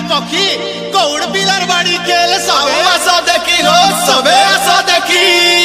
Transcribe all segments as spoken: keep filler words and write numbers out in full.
पक्षी कौड़ पिलर बाड़ी केल सबे आसो देखी हो सबे आसो देखी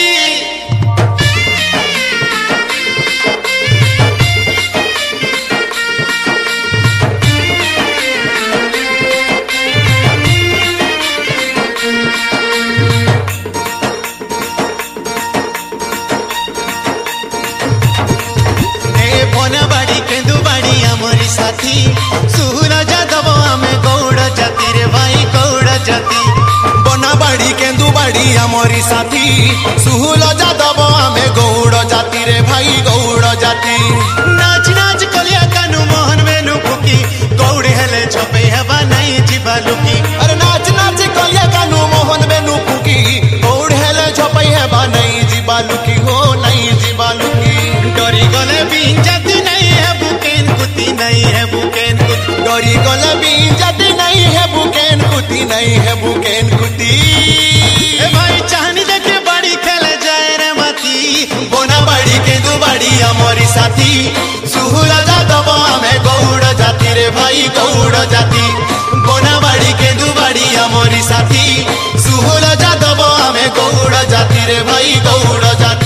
साथी सुहुला जादव आमे गौड़ जाति रे भाई गौड़ जाति बनाबाड़ी केंदुबाड़ी आमरी साथी सुहुला जादव आमे गौड़ जाति रे भाई गौड़ जाति नाच नाच कलिया कानू मोहन वेनु फुकी गौड़ हेले छपे हेबा नहीं जीवा लुकी अरे नाच नाच कलिया कानू मोहन वेनु फुकी गौड़ हेले छपे हेबा नहीं जीवा लुकी हो नहीं जीवा लुकी डरी गले बिन जाति नहीं है बुकेन कुती नहीं है बुकेन कुती डरी गले बिन जाति नहीं है बुकेन कुती नहीं है बुकेन कुती ए भाई चाहनी देखे बाड़ी खेले जाए रे माती बनाबाड़ी केंदुबाड़ी आमरी साथी सुहुला जादव आमे गौड़ जाति रे भाई गौड़ जाति बनाबाड़ी केंदुबाड़ी आमरी साथी सुहुला जादव आमे गौड़ जाति रे भाई गौड़ जाति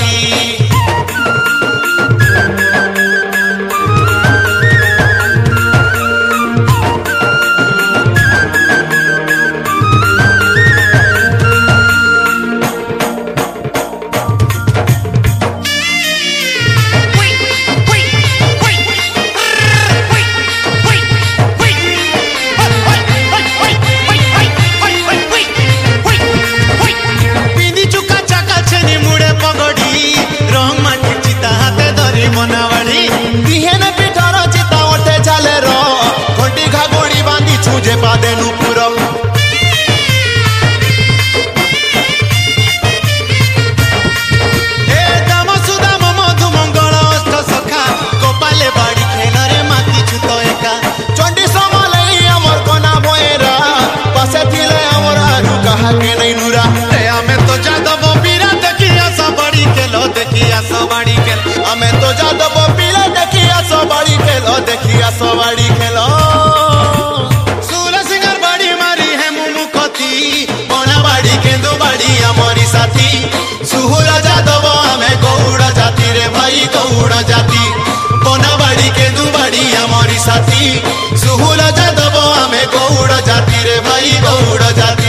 हमें तो जादव पीला देखिया सो बाड़ी खेलो देखिया सो बाड़ी खेलो सूला सिंगर बाड़ी मारी है मुमुखती बनाबाड़ी केंदुबाड़ी आमरी साथी सुहुला जादव आमे गौड़ जाति रे भाई गौड़ जाति बनाबाड़ी केंदुबाड़ी आमरी साथी सुहुला जादव आमे गौड़ जाति रे भाई गौड़ जाति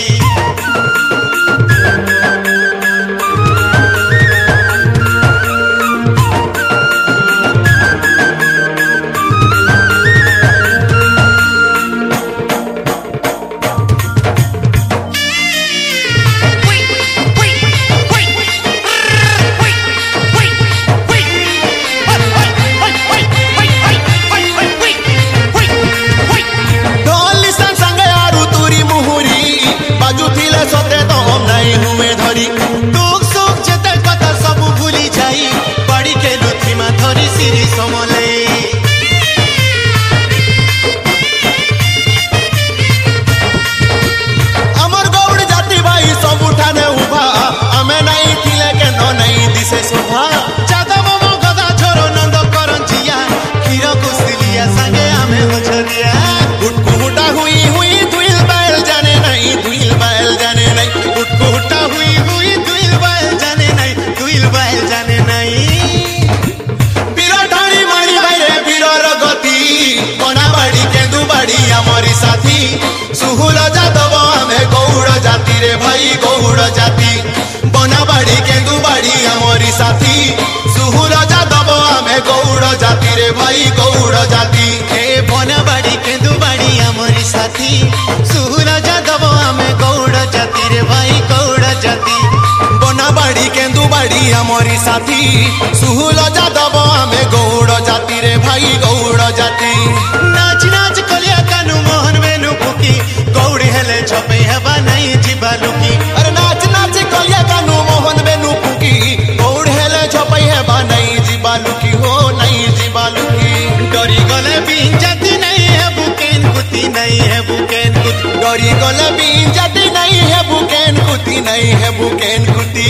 सुहुला जादव आमे गौड़ जाति रे भाई गौड़ जाति बनाबाड़ी केंदुबाड़ी आमरी साथी सुहुला जादव आमे गौड़ जाति रे भाई गौड़ जाति ए बनाबाड़ी केंदुबाड़ी आमरी साथी सुहुला जादव आमे गौड़ जाति रे भाई गौड़ जाति बनाबाड़ी केंदुबाड़ी आमरी साथी सुहुला जादव आमे गौड़ जाति रे भाई गौड़ जाति नाच नाच कलिया कानू मोहन वेनु फुकी गौड़ हेले छपे हेबा नहीं जीवा लुकी अरे नाच नाच कलिया कानू मोहन वेनु फुकी गौड़ हेले छपे हेबा नहीं जीवा लुकी हो नहीं जीवा लुकी डरी गले बिन जाति नहीं है बुकेन कुती नहीं है बुकेन कुती डरी गले बिन जाति नहीं है बुकेन कुती नहीं है बुकेन कुती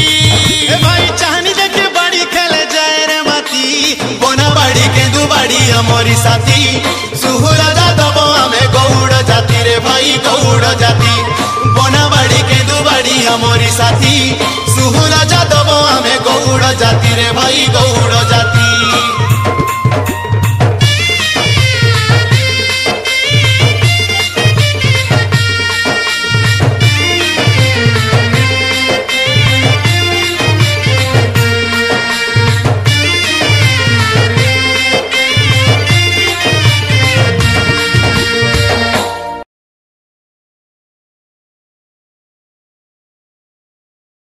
ए भाई चाहनी देखे बाड़ी खेले जाए रे माती बनाबाड़ी केंदुबाड़ी आमरी साथी सुहुला जादव आमे गौड़ जाति रे भाई गौड़ जाति बनाबाड़ी केंदुबाड़ी आमरी साथी सुहुला जादव आमे गौड़ जाति रे भाई गौड़